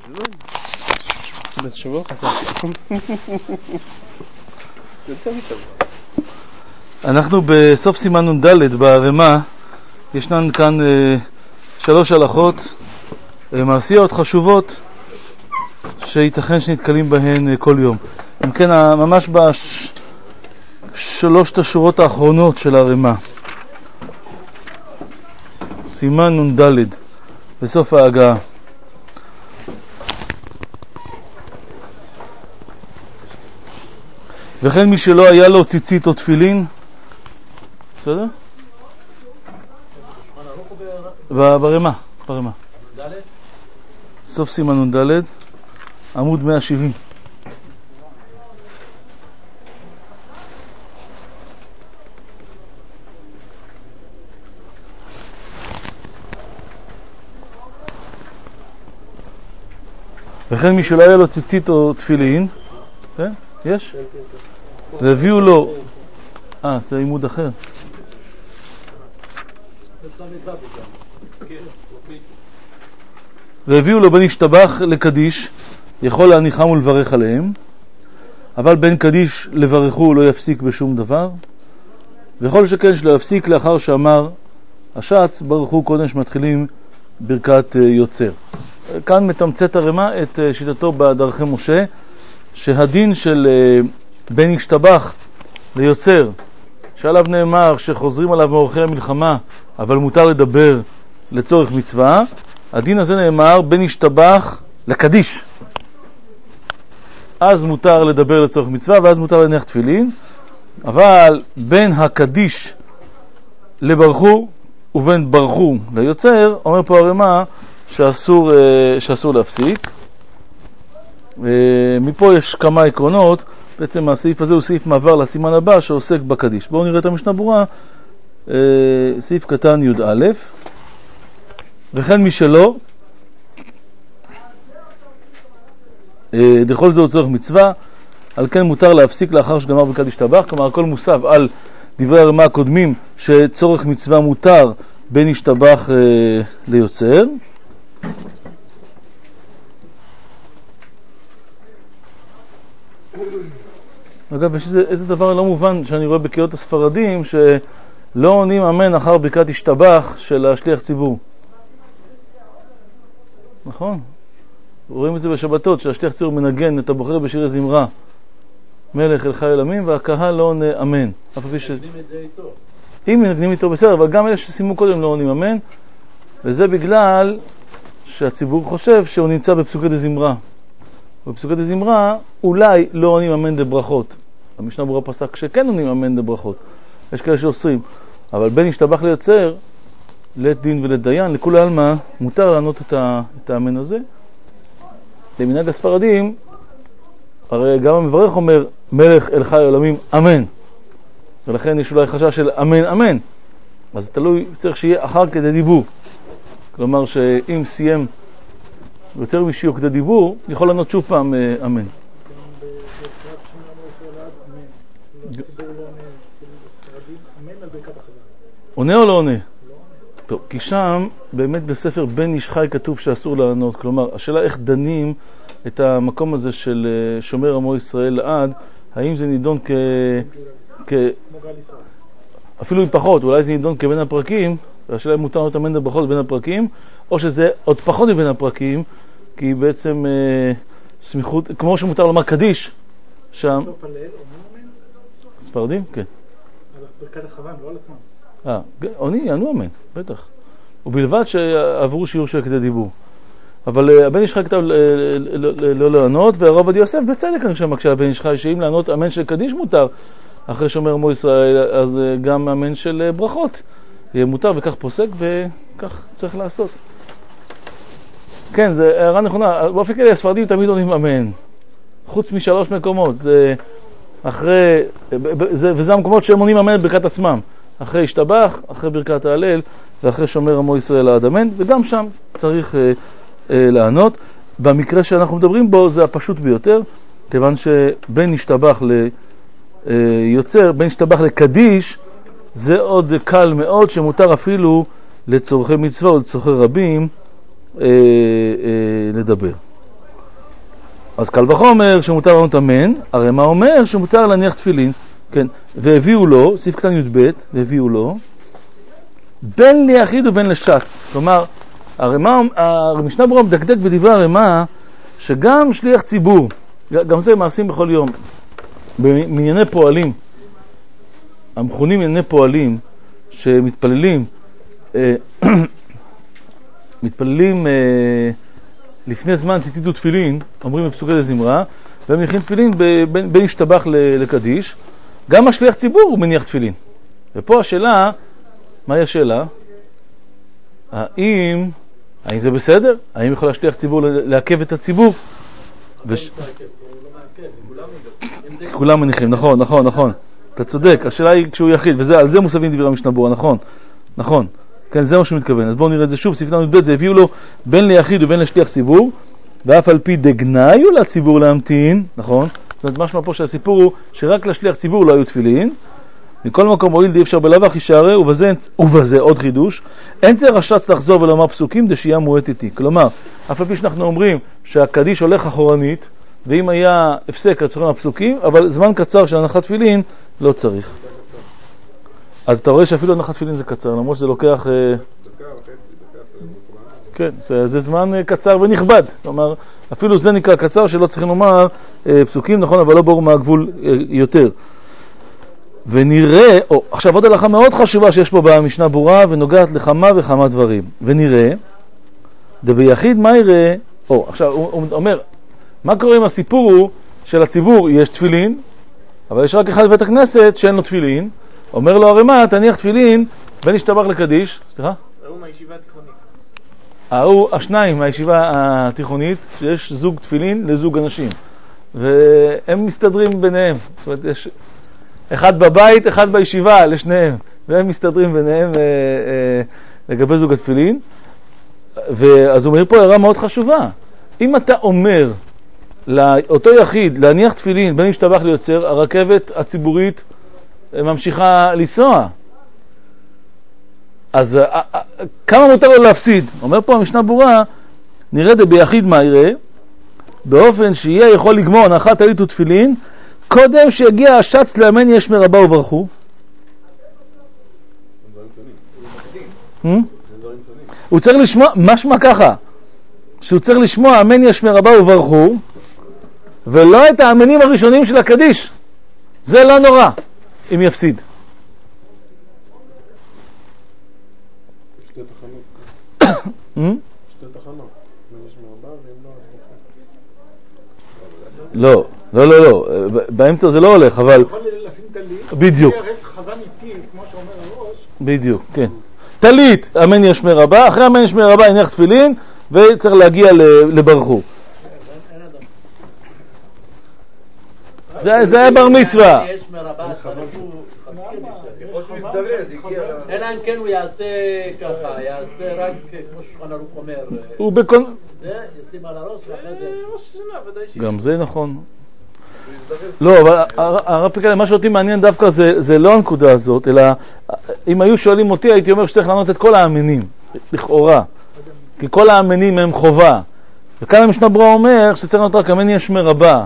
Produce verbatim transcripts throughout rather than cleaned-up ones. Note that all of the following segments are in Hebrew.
בשבוע חסר. אנחנו בסוף סימן נ"ד בהרמה. ישנן כאן אה, שלוש הלכות אה, מעשיות חשובות שייתכן שנתקלים בהן אה, כל יום. אם כן, ממש בשלושת השורות האחרונות של ההרמה, סימן נ"ד בסוף ההגעה. וכן מי שלא היה לו ציצית או תפילין, בסדר? ברמה, ברמה. סוף סימן נ"ד, עמוד מאה שבעים. וכן מי שלא היה לו ציצית או תפילין, כן? יש? והביאו לו, אה, זה עימוד אחר. והביאו לו בן ישתבח לקדיש, יכול להניחם ולברך עליהם, אבל בן קדיש לברכו לא יפסיק בשום דבר, וכל שכן שלא יפסיק לאחר שאמר השץ, ברכו קודם שמתחילים ברכת יוצר. כאן מתמצת הרמה את שיטתו בדרכי משה, שהדין של בן ישתבח ליוצר, שעליו נאמר שחוזרים עליו מאורחי המלחמה, אבל מותר לדבר לצורך מצווה, הדין הזה נאמר בן ישתבח לקדיש. אז מותר לדבר לצורך מצווה, ואז מותר להניח תפילין, אבל בין הקדיש לברכו ובין ברכו ליוצר, אומר פה הרמה שאסור, שאסור להפסיק. מפה יש כמה עקרונות. בעצם הסעיף הזה הוא סעיף מעבר לסימן הבא שעוסק בקדיש. בואו נראה את המשנה ברורה, סעיף קטן י"א. וכן מי שלא, דכל זה הוא צורך מצווה, על כן מותר להפסיק לאחר שגמר ברכת ישתבח. כלומר, הכל מוסב על דברי הרמה הקודמים שצורך מצווה מותר בין ישתבח ליוצר. אגב, יש איזה, איזה דבר לא מובן שאני רואה בקריאות הספרדים, שלא עונים אמן אחר ברכת ישתבח של השליח ציבור. נכון? רואים את זה בשבתות, שהשליח ציבור מנגן את הבוחר בשירי זמרה, מלך אל חי עולמים, והקהל לא עונה אמן. ש... אם מנגנים איתו בסדר, אבל גם אלה ששימו קודם לא עונים אמן, וזה בגלל שהציבור חושב שהוא נמצא בפסוקי דזמרה. בפסוקי דזמרה אולי לא עונים אמן דברכות. המשנה ברורה פסק שכן עונים אמן דברכות. יש כאלה שאוסרים. אבל בין ישתבח ליוצר, לית דין ולית דיין, לכול העלמא מותר לענות את, ה, את האמן הזה. למנהג הספרדים, הרי גם המברך אומר מלך אל חי עולמים אמן. ולכן יש אולי חשש של אמן אמן. אז תלוי, צריך שיהיה אחר כדי דיבור. כלומר שאם סיים יותר משיעור כדי דיבור, יכול לענות שוב פעם אמן. עונה או לא עונה? טוב, כי שם באמת בספר בן איש חי כתוב שאסור לענות. כלומר, השאלה איך דנים את המקום הזה של שומר עמו ישראל לעד, האם זה נידון כ... כ... אפילו אם פחות, אולי זה נידון כבין הפרקים, והשאלה אם מותר לענות אמן דברכות בין הפרקים, או שזה עוד פחות מבין הפרקים, כי בעצם אה, סמיכות, כמו שמותר לומר קדיש, שם... ספרדים? כן. אז ברכת החוון, לא על עצמם. אה, עוני, יענו אמן, בטח. ובלבד שעברו שיעור של כדי דיבור. אבל uh, הבן איש חי כתב לא לענות, והרב עובדיה יוסף בצדק אני חושב מקשה הבן איש חי, שאם לענות אמן של קדיש מותר, אחרי שומר עמו ישראל, אז uh, גם אמן של uh, ברכות יהיה מותר, וכך פוסק וכך צריך לעשות. כן, זה הערה נכונה. באופן כללי הספרדים תמיד עונים אמן, חוץ משלוש מקומות. זה אחרי, זה, וזה המקומות שהם עונים אמן ברכת עצמם, אחרי ישתבח, אחרי ברכת ההלל, ואחרי שומר עמו ישראל עד אמן, וגם שם צריך אה, אה, לענות. במקרה שאנחנו מדברים בו זה הפשוט ביותר, כיוון שבין ישתבח ליוצר, בין ישתבח לקדיש, זה עוד קל מאוד, שמותר אפילו לצורכי מצווה או לצורכי רבים אה, אה, לדבר. אז קל וחומר שמותר לענות אמן, הרי מה אומר? שמותר להניח תפילין, כן, והביאו לו, סעיף קטן י"ב, והביאו לו, בין ליחיד ובין לשץ. כלומר, הרמה, המשנה ברורה מדקדק בדברי הרמה, שגם שליח ציבור, גם זה מעשים בכל יום, בענייני פועלים, המכונים ענייני פועלים, שמתפללים, מתפללים לפני זמן שציטטו תפילין, אומרים בפסוקי לזמרה, והם מניחים תפילין בין, בין השתבח לקדיש, גם השליח ציבור הוא מניח תפילין. ופה השאלה, מהי השאלה? האם, האם זה בסדר? האם יכול השליח ציבור לעכב את הציבור? וש... כולם מניחים, נכון, נכון, נכון. אתה צודק, השאלה היא כשהוא יחיד, ועל זה מוסבים דברי המשנה ברורה, נכון, נכון. כן, זה מה שהוא מתכוון. אז בואו נראה את זה שוב. ספקנו י"ב, זה הביאו לו בין ליחיד ובין לשליח ציבור, ואף על פי דגנאי הוא לציבור להמתין, נכון? זאת אומרת, משמע פה שהסיפור הוא שרק לשליח ציבור לא היו תפילין. מכל מקום הועיל די אפשר בלבח ישערה, ובזה, ובזה עוד חידוש. אין זה רשץ לחזור ולומר פסוקים דשייה מועטתי. כלומר, אף על פי שאנחנו אומרים שהקדיש הולך אחורנית, ואם היה הפסק לצורך הפסוקים, אבל זמן קצר של הנחת תפילין לא צריך. אז אתה רואה שאפילו הנחת תפילין זה קצר, למרות שזה לוקח... כן, זה זמן קצר ונכבד. כלומר, אפילו זה נקרא קצר שלא צריכים לומר פסוקים, נכון, אבל לא ברור מהגבול יותר. ונראה, או, עכשיו עוד הלכה מאוד חשובה שיש פה במשנה ברורה, ונוגעת לכמה וכמה דברים. ונראה, דביחיד מה יראה, או, עכשיו הוא אומר, מה קורה עם הסיפור הוא של הציבור יש תפילין, אבל יש רק אחד בבית הכנסת שאין לו תפילין, אומר לו הרמ"א, תניח תפילין בין השתבח לקדיש. סליחה? הוא מהישיבה התיכונית. הוא השניים מהישיבה התיכונית, שיש זוג תפילין לזוג אנשים, והם מסתדרים ביניהם. זאת אומרת, יש אחד בבית, אחד בישיבה לשניהם, והם מסתדרים ביניהם אה, אה, לגבי זוג התפילין. ואז הוא אומר פה הערה מאוד חשובה. אם אתה אומר לאותו יחיד להניח תפילין בין השתבח ליוצר, הרכבת הציבורית ממשיכה לנסוע, אז כמה מותר לו להפסיד? אומר פה המשנה ברורה, נראה ביחיד מה יראה, באופן שיהיה יכול לגמור הנחת טלית ותפילין קודם שיגיע השץ לאמן יש מרבה וברכו. הוא צריך לשמוע, משמע ככה, שהוא צריך לשמוע אמן יש מרבה וברכו, ולא את האמנים הראשונים של הקדיש. זה לא נורא אם יפסיד. שתי תחנות. שתי תחנות. יש מרבה והם לא... לא, לא, לא, לא. באמצע זה לא הולך, אבל... יכול לשים תלית. בדיוק. חזן איתי, כמו שאומר הראש. בדיוק, כן. תלית, אמן יש מרבה, אחרי אמן יש מרבה יניח תפילין, וצריך להגיע לברכו. זה היה בר מצווה. יש מרבה, אלא אם כן הוא יעשה ככה, יעשה רק כמו שולחן ערוך אומר, הוא בכל... זה ישים על הראש ואחרי זה גם זה נכון. לא, אבל הרב פיקאלה, מה שאותי מעניין דווקא זה לא הנקודה הזאת, אלא אם היו שואלים אותי הייתי אומר שצריך לענות את כל האמנים, לכאורה, כי כל האמנים הם חובה. וכאן המשנה ברורה אומר שצריך לענות רק אמן יש מרבה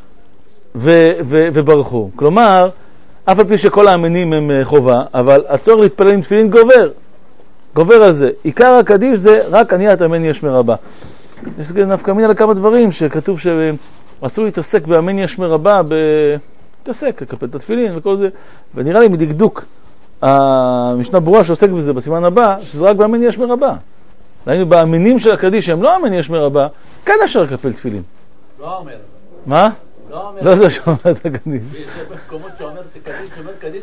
וברכו. כלומר, אף על פי שכל האמנים הם חובה, אבל הצורך להתפלל עם תפילין גובר. גובר על זה. עיקר הקדיש זה רק עניית אמן יש מרבה. יש נפקא מינה לכמה דברים שכתוב שאסור להתעסק באמן יש מרבה, להתעסק, לקפל את התפילין וכל זה. ונראה לי מדקדוק המשנה ברורה שעוסק בזה בסימן הבא, שזה רק באמן יש מרבה. ראינו באמנים של הקדיש שהם לא אמן יש מרבה, כן אפשר לקפל תפילין. לא אומר. מה? לא זה שאומר את הקדיש. יש מקומות שאומר שקדיש, שאומר קדיש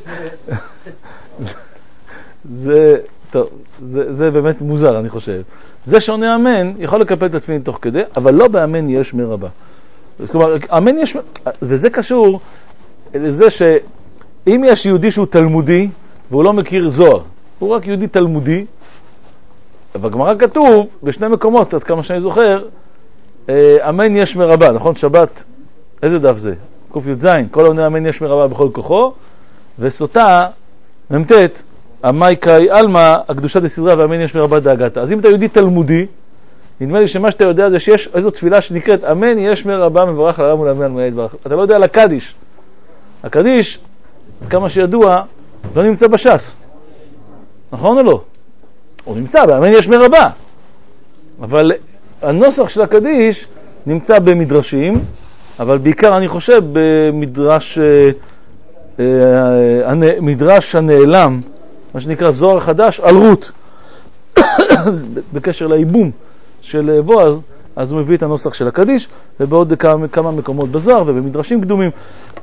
זה, טוב, זה באמת מוזר אני חושב. זה שעונה אמן יכול לקפל את התפילין תוך כדי, אבל לא באמן יש מרבה. כלומר, אמן יש, וזה קשור לזה שאם יש יהודי שהוא תלמודי והוא לא מכיר זוהר, הוא רק יהודי תלמודי, בגמרא כתוב בשני מקומות, עד כמה שאני זוכר, אמן יש מרבה, נכון? שבת, איזה דף זה? קוף י' זין, כל עונה אמן יש מרבה בכל כוחו, וסוטה, ממתת, המאי קאי אלמה, הקדושה דסדרה ואמן יש מרבה דאגתה. אז אם אתה יהודי תלמודי, נדמה לי שמה שאתה יודע זה שיש איזו תפילה שנקראת אמן יהיה שמי רבה מברך לעולם ולעמי על מי יתברך. אתה לא יודע על הקדיש. הקדיש, כמה שידוע, לא נמצא בש"ס. נכון או לא? הוא נמצא באמן יהיה שמי רבה. אבל הנוסח של הקדיש נמצא במדרשים, אבל בעיקר אני חושב במדרש אה, אה, מדרש הנעלם, מה שנקרא זוהר חדש, על רות. בקשר לאיבום של בועז, אז הוא מביא את הנוסח של הקדיש, ובעוד כמה, כמה מקומות בזוהר ובמדרשים קדומים.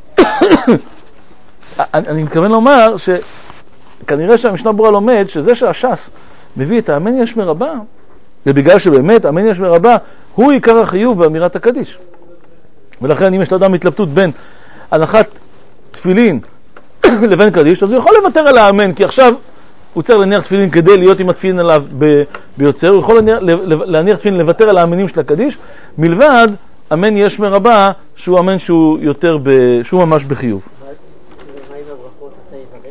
אני מתכוון לומר שכנראה שהמשנה ברורה לומד שזה שהש"ס מביא את האמן יש מרבה, זה בגלל שבאמת האמן יש מרבה הוא עיקר החיוב באמירת הקדיש. ולכן אם יש לאדם התלבטות בין הנחת תפילין לבין קדיש, אז הוא יכול לוותר על האמן, כי עכשיו הוא צריך להניח תפילין כדי להיות עם התפילין עליו ב- ביוצר, הוא יכול להניח, להניח תפילין לוותר על האמנים של הקדיש, מלבד אמן יש מרבה, שהוא אמן שהוא יותר, ב- שהוא ממש בחיוב. ומה עם הברכות אתה יברך?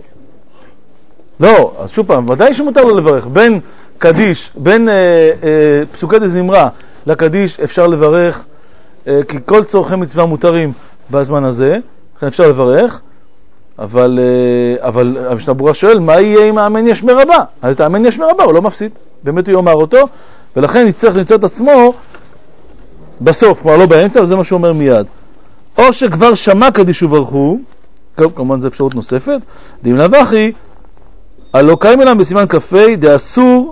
לא, אז שוב פעם, ודאי שמותר לו לברך. בין קדיש, בין אה, אה, פסוקי דזמרה לקדיש אפשר לברך, אה, כי כל צורכי מצווה מותרים בזמן הזה, לכן אפשר לברך. אבל, אבל המשנה ברורה שואל, מה יהיה אם האמן יש מרבה? אז את האמן יש מרבה, הוא לא מפסיד. באמת הוא יאמר אותו, ולכן יצטרך למצוא את עצמו בסוף, כלומר לא באמצע, אבל זה מה שהוא אומר מיד. או שכבר שמע קדיש וברכו, כמובן זו אפשרות נוספת, דים נבחי, הלא קיים אלם בסימן כ"ה, דאסור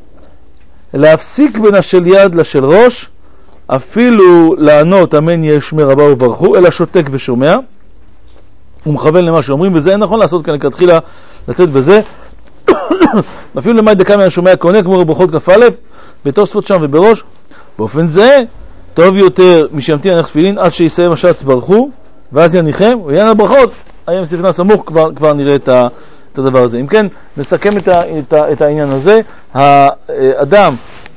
להפסיק בין השל יד לשל ראש, אפילו לענות אמן יש מרבה וברכו, אלא שותק ושומע. הוא מכוון למה שאומרים, וזה אין נכון לעשות כאן לכתחילה לצאת בזה. אפילו למאי דקה מהשומע קונה, כמו ברכות כ"א, בתוספות שם ובראש. באופן זה, טוב יותר משמתין הניח תפילין עד שיסיים השץ ברכו, ואז יניחם, ויען הברכות, היום ספנה סמוך, כבר, כבר נראה את, ה, את הדבר הזה. אם כן, נסכם את, ה, את, ה, את העניין הזה. האדם,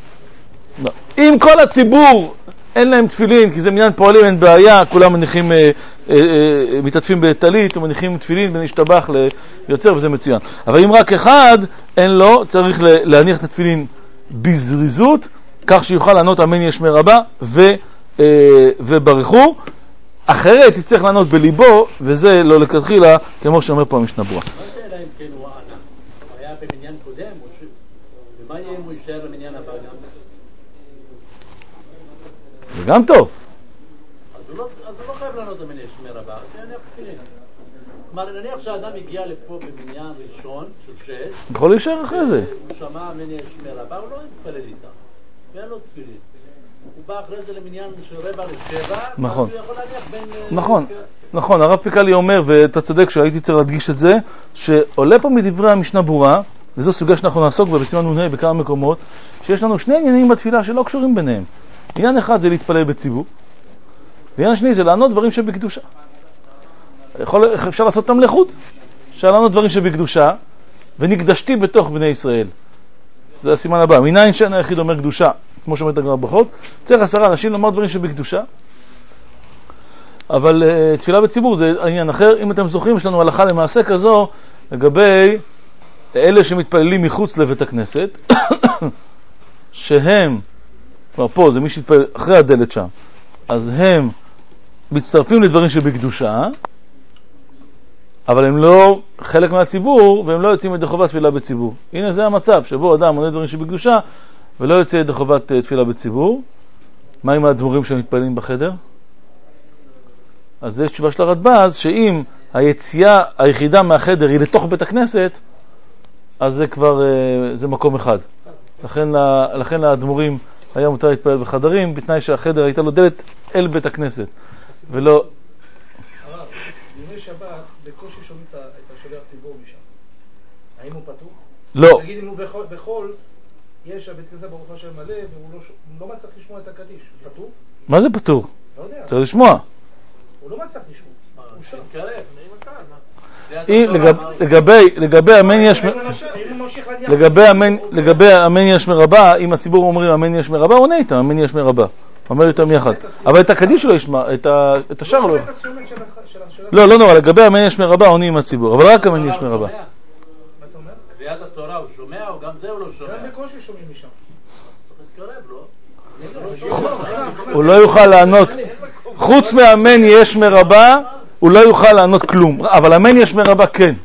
אם כל הציבור אין להם תפילין, כי זה מניין פועלים, אין בעיה, כולם מניחים, אה, אה, אה, מתעטפים בטלית, ומניחים תפילין ונשתבח ליוצר, וזה מצוין. אבל אם רק אחד אין לו, צריך להניח את התפילין בזריזות, כך שיוכל לענות אמן יש מרבה, ו, אה, וברכו. אחרת יצטרך לענות בליבו, וזה לא לכתחילה, כמו שאומר פה המשנה ברורה. מה השאלה אם כן הוא ענה? הוא היה במניין קודם, ומה יהיה אם הוא יישאר למניין הבא גם? זה גם טוב. אז הוא לא, אז הוא לא חייב לענות אמן יש מרבה, אז יניח תפילין. כלומר, נניח שהאדם הגיע לפה במניין ראשון של שש, יכול להישאר אחרי זה. הוא שמע אמן יש מרבה, הוא לא יתפלל איתה, ואין לו תפילין. הוא בא אחרי זה למניין של רבע לשבע, נכון. הוא יכול להניח בין... נכון, נכון. הרב פיקלי אומר, ואתה צודק שהייתי צריך להדגיש את זה, שעולה פה מדברי המשנה ברורה, וזו סוגיה שאנחנו נעסוק בה בסימן מונה בכמה מקומות, שיש לנו שני עניינים בתפילה שלא קשורים ביניהם. עניין אחד זה להתפלל בציבור, ועניין שני זה לענות דברים שבקדושה. יכול, אפשר לעשות אותם לחוד, אפשר לענות דברים שבקדושה, ונקדשתי בתוך בני ישראל. זה הסימן הבא. מניין שאין היחיד אומר קדושה, כמו שאומרת הגמרא ברכות, צריך עשרה אנשים לומר דברים שבקדושה, אבל uh, תפילה בציבור זה עניין אחר. אם אתם זוכרים, יש לנו הלכה למעשה כזו לגבי אלה שמתפללים מחוץ לבית הכנסת, שהם, כבר פה זה מי שהתפלל אחרי הדלת שם, אז הם מצטרפים לדברים שבקדושה, אבל הם לא חלק מהציבור, והם לא יוצאים ידי חובת תפילה בציבור. הנה זה המצב, שבו אדם עונה דברים שבקדושה, ולא יוצא ידי חובת תפילה בציבור. מה עם האדמו"רים שמתפללים בחדר? אז זה תשובה של הרדב"ז, שאם היציאה היחידה מהחדר היא לתוך בית הכנסת, אז זה כבר, זה מקום אחד. לכן, לכן לאדמו"רים היה מותר להתפלל בחדרים, בתנאי שהחדר הייתה לו דלת אל בית הכנסת, ולא... הרב, בימי שבת בקושי שומעים את השליח ציבור משם. האם הוא פתוח? לא. נגיד אם הוא בחול, יש הבית כזה ברוך השם מלא, והוא לא מצליח לשמוע את הקדיש. הוא פתוח? מה זה פתור? לא יודע. צריך לשמוע. הוא לא מצליח לשמוע. הוא שם. לגבי לגבי אמן יש לגבי אמן יש מרבה, אם הציבור אומרים אמן יש מרבה, עונה איתם אמן יש מרבה, אומר איתם יחד, אבל את הקדיש לא ישמע, את השאר לא. לא, לא נורא, לגבי אמן יש מרבה עונים עם הציבור, אבל רק אמן יש מרבה. קריאת התורה הוא שומע, או גם זה הוא לא שומע? גם בקושי שומעים משם. צריך להתקרב לו. הוא לא יוכל לענות. חוץ מאמן יש מרבה, הוא לא יוכל לענות כלום. אבל אמן יש מרבה כן.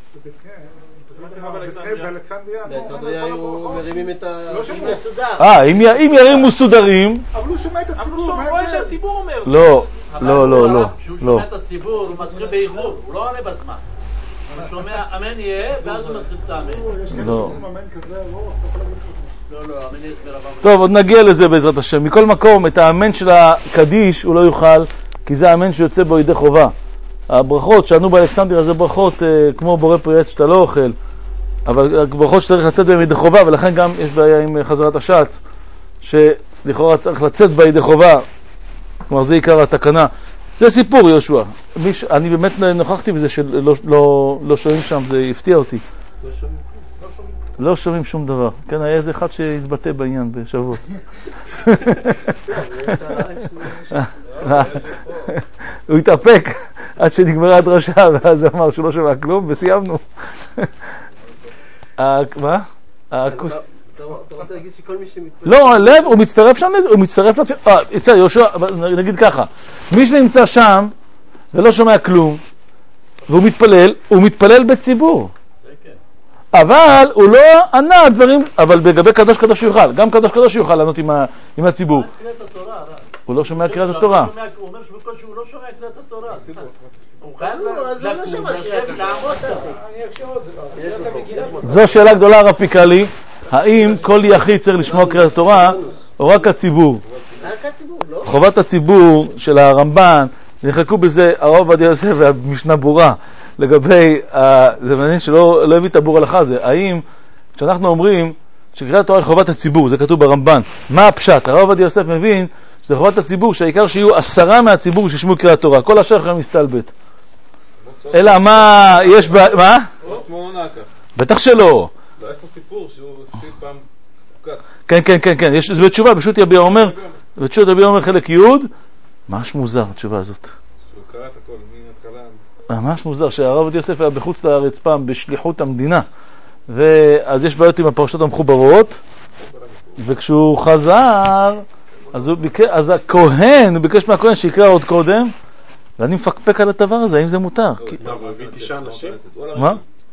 באלכסנדריה היו מרימים את ה... אה, אם ירימו סודרים... אבל הוא שומע את הציבור. אבל הוא רואה שהציבור אומר. לא, לא, לא, לא. כשהוא שומע את הציבור, הוא מתחיל באיחור, הוא לא עונה בזמן. הוא שומע, אמן יהיה, ואז הוא מתחיל את האמן. לא. לא, לא, אמן יש מרבה. טוב, עוד נגיע לזה בעזרת השם. מכל מקום, את האמן של הקדיש הוא לא יוכל, כי זה האמן שיוצא בו ידי חובה. הברכות שענו באלכסנדריה זה ברכות כמו בורא פרי עץ שאתה לא אוכל, אבל ברכות שצריך לצאת בהם ידי חובה, ולכן גם יש בעיה עם חזרת השץ, שלכאורה צריך לצאת בה ידי חובה, כלומר זה עיקר התקנה. זה סיפור יהושע. מיש, אני באמת נוכחתי בזה שלא לא, לא שומעים שם, זה הפתיע אותי. לא שומעים. לא שומעים שום דבר. כן, היה איזה אחד שהתבטא בעניין בשבועות. הוא התאפק עד שנגמרה הדרשה, ואז אמר שהוא לא שומע כלום, וסיימנו. מה? אתה רוצה להגיד שכל מי שמתפלל... לא, לב, הוא מצטרף שם, הוא מצטרף לתפילה. אה, יצא, יהושע, נגיד ככה, מי שנמצא שם ולא שומע כלום, והוא מתפלל, הוא מתפלל בציבור. אבל הוא לא ענה דברים, אבל בגבי קדוש קדוש יוכל, גם קדוש קדוש יוכל לענות עם הציבור. הוא לא שומע קריאת התורה. הוא אומר שבקושי הוא לא שומע קריאת התורה. הוא חייב לשבת לעמוד. זו שאלה גדולה הרב פיקלי, האם כל יחיד צריך לשמוע קריאת התורה או רק הציבור? חובת הציבור של הרמב"ן, נחלקו בזה הרב עובדיה יוסף והמשנה ברורה לגבי, זה מעניין שלא לא הביא את הבור הלכה הזה, האם כשאנחנו אומרים שקריאת התורה היא חובת הציבור, זה כתוב ברמב"ן, מה הפשט? הרב עובדיה יוסף מבין שזה חובת הציבור, שהעיקר שיהיו עשרה מהציבור שישמעו קריאת התורה, כל השאר אחר מסתלבט. אלא מה יש ב... מה? בטח שלא. לא, יש פה סיפור שהוא עשית פעם חוקת. כן, כן, כן, כן, יש בתשובה, פשוט יביע אומר, בתשובה יביע אומר חלק י' ממש מוזר התשובה הזאת. שהוא קרא את הכל, מהתחלה. ממש מוזר שהרב עובדיה יוסף היה בחוץ לארץ פעם בשליחות המדינה, ואז יש בעיות עם הפרשות המחוברות, וכשהוא חזר אז, הוא ביקש, אז הכהן, הוא ביקש מהכהן שיקרא עוד קודם, ואני מפקפק על הדבר הזה, האם זה מותר. מה?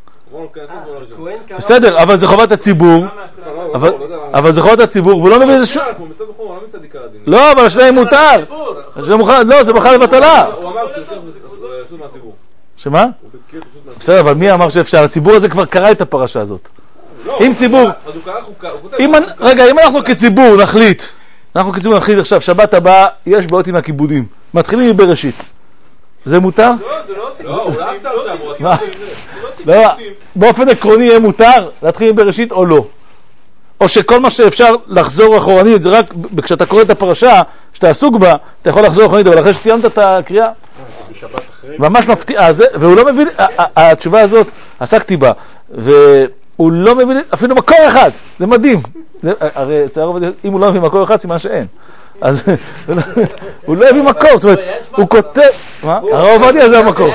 בסדר, אבל זה חובת הציבור, אבל זה חובת הציבור, והוא לא מביא איזה שום... לא, אבל השאלה היא מותר. לא, זה בכלל לבטלה. הוא אמר שזה מהציבור. שמה? בסדר, אבל מי אמר שאפשר? הציבור הזה כבר קרא את הפרשה הזאת. אם ציבור... רגע, אם אנחנו כציבור נחליט, אנחנו כציבור נחליט עכשיו, שבת הבאה יש בעיות עם הכיבודים. מתחילים מבראשית. זה מותר? לא, זה לא סיפור. לא, הוא לא אהבת אותם. באופן עקרוני יהיה מותר להתחיל מבראשית או לא? או שכל מה שאפשר לחזור אחורנית, זה רק כשאתה קורא את הפרשה, שאתה עסוק בה, אתה יכול לחזור אחורנית, אבל אחרי שסיימת את הקריאה, ממש מפתיע, והוא לא מבין, התשובה הזאת, עסקתי בה, והוא לא מבין אפילו מקור אחד, זה מדהים. הרי אם הוא לא מבין מקור אחד, סימן שאין. אז הוא לא הביא מקור, זאת אומרת, הוא כותב, מה? הרב עובדיה זה המקור.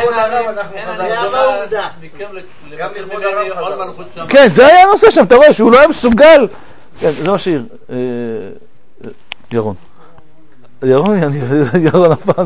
כן, זה היה הנושא שם, אתה רואה שהוא לא היה מסוגל. כן, זה מה שעיר. ירון. ירון, ירון הפעם.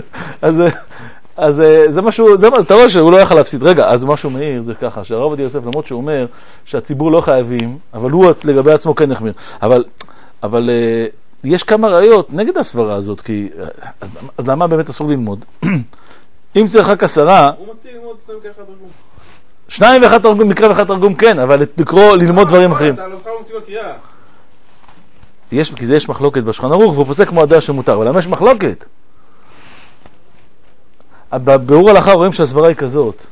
אז זה משהו, אתה רואה שהוא לא יכל להפסיד. רגע, אז מה שהוא מעיר זה ככה, שהרב עובדיה יוסף, למרות שהוא אומר שהציבור לא חייבים, אבל הוא לגבי עצמו כן נחמיר. אבל יש כמה ראיות נגד הסברה הזאת, כי אז, אז למה באמת אסור ללמוד? אם צריך רק עשרה, הוא מציע ללמוד שניים כאחד תרגום. שניים ואחד תרגום, מקרא ואחד תרגום כן, אבל לקרוא, ללמוד דברים אחרים. אתה לא בכלל מוציא בקריאה. יש, כי זה יש מחלוקת בשולחן ערוך, והוא פוסק כמו הדעה שמותר, אבל למה יש מחלוקת? בביאור הלכה רואים שהסברה היא כזאת.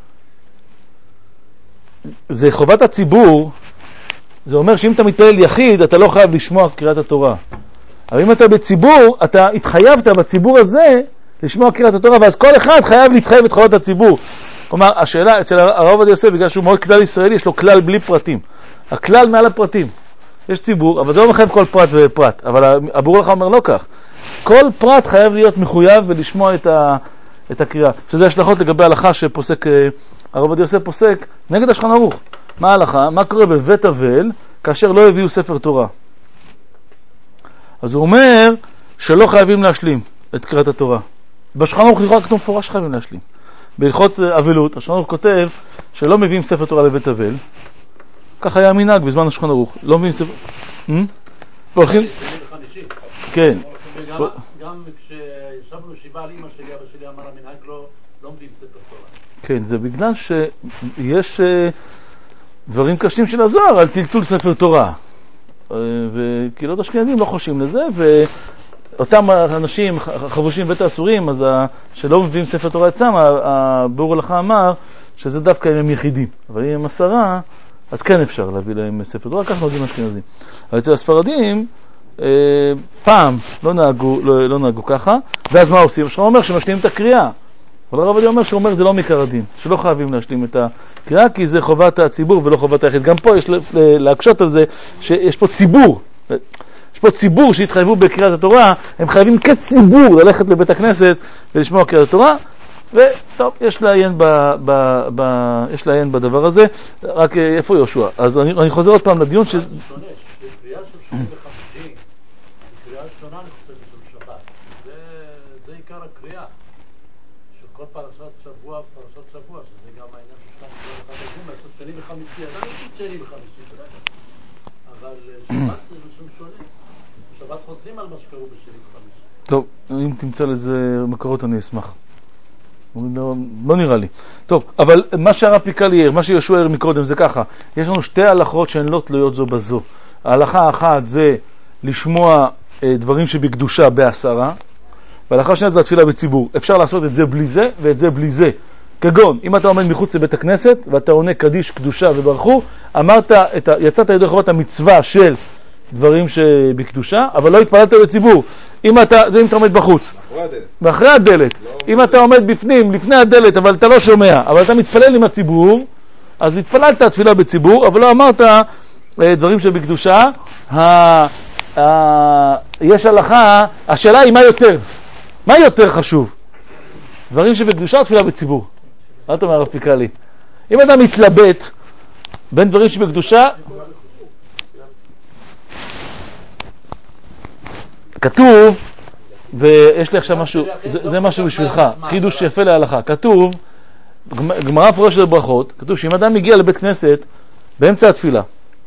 זה חובת הציבור, זה אומר שאם אתה מתפלל יחיד, אתה לא חייב לשמוע קריאת התורה. אבל אם אתה בציבור, אתה התחייבת בציבור הזה לשמוע קריאת התורה, ואז כל אחד חייב להתחייב את חובת הציבור. כלומר, השאלה, אצל הרב עובדיה יוסף, בגלל שהוא מאוד כלל ישראלי, יש לו כלל בלי פרטים. הכלל מעל הפרטים. יש ציבור, אבל זה לא מחייב כל פרט ופרט. אבל הביאור הלכה אומר לא כך. כל פרט חייב להיות מחויב ולשמוע את, ה, את הקריאה. שזה השלכות לגבי ההלכה שפוסק, הרב עובדיה יוסף פוסק נגד השולחן ערוך. מה ההלכה? מה קורה בבית אבל כאשר לא הביאו ספר תורה? אז הוא אומר שלא חייבים להשלים את קריאת התורה. בשולחן ערוך לכאורה כתוב מפורש שחייבים להשלים. בהלכות אבלות, השולחן ערוך כותב שלא מביאים ספר תורה לבית אבל. כך היה המנהג בזמן השולחן ערוך. לא מביאים ספר... הולכים... כן. גם כשישבנו שבעה על אמא שלי, אבא שלי אמר המנהג לא מביאים ספר תורה. כן, זה בגלל שיש דברים קשים של הזוהר על טלטול ספר תורה. וקהילות אשכנזים לא חושבים לזה, ואותם אנשים חבושים בית האסורים, אז שלא מביאים ספר תורה אצלם, הביאור הלכה אמר שזה דווקא אם הם יחידים. אבל אם הם עשרה, אז כן אפשר להביא להם ספר תורה, כך נוהגים אשכנזים. אבל אצל הספרדים, פעם לא נהגו, לא, לא נהגו ככה, ואז מה עושים? השולחן אומר שמשלים את הקריאה. אבל הרב עובדיה אומר שהוא אומר זה לא מעיקר הדין, שלא חייבים להשלים את הקריאה, כי זה חובת הציבור ולא חובת היחיד. גם פה יש להקשות על זה שיש פה ציבור, יש פה ציבור שהתחייבו בקריאת התורה, הם חייבים כציבור ללכת לבית הכנסת ולשמוע קריאת התורה, וטוב, יש לעיין ב, ב, ב, יש לעיין בדבר הזה. רק איפה יהושע? אז אני, אני חוזר עוד פעם לדיון ש... זה קריאה של שני וחמישי, קריאה שונה נחשבת של שבת, זה עיקר הקריאה. כל פרשת שבוע, פרשת שבוע, שזה גם העניין של שתיים של אחד הגום, לעשות שני וחמישי, אז אני חושב שני וחמישי, אבל שבת זה משום שונה. שבת חוזרים על מה שקרו בשני וחמישי. טוב, אם תמצא לזה מקורות אני אשמח. לא, לא נראה לי. טוב, אבל מה שהרב פיקל יאיר, מה שיהושע יאיר מקודם זה ככה, יש לנו שתי הלכות שהן לא תלויות זו בזו. ההלכה האחת זה לשמוע אה, דברים שבקדושה בעשרה, והלכה השנייה זה התפילה בציבור. אפשר לעשות את זה בלי זה ואת זה בלי זה. כגון, אם אתה עומד מחוץ לבית הכנסת ואתה עונה קדיש קדושה וברכו, אמרת, את ה... יצאת ידי חובת המצווה של דברים שבקדושה, אבל לא התפללת בציבור. אם אתה, זה אם אתה עומד בחוץ. ואחרי הדלת. לא אם אתה עומד בפנים, לפני הדלת, אבל אתה לא שומע, אבל אתה מתפלל עם הציבור, אז התפללת תפילה בציבור, אבל לא אמרת דברים שבקדושה. ה... ה... יש הלכה, השאלה היא מה יותר? מה יותר חשוב? דברים שבקדושה או תפילה בציבור? מה אתה אומר הרב פיקלי? אם אתה מתלבט בין דברים שבקדושה, כתוב, ויש לי עכשיו משהו, זה, זה משהו בשבילך, חידוש יפה להלכה. כתוב, גמרא מפורשת בברכות, כתוב שאם אדם מגיע לבית כנסת באמצע התפילה,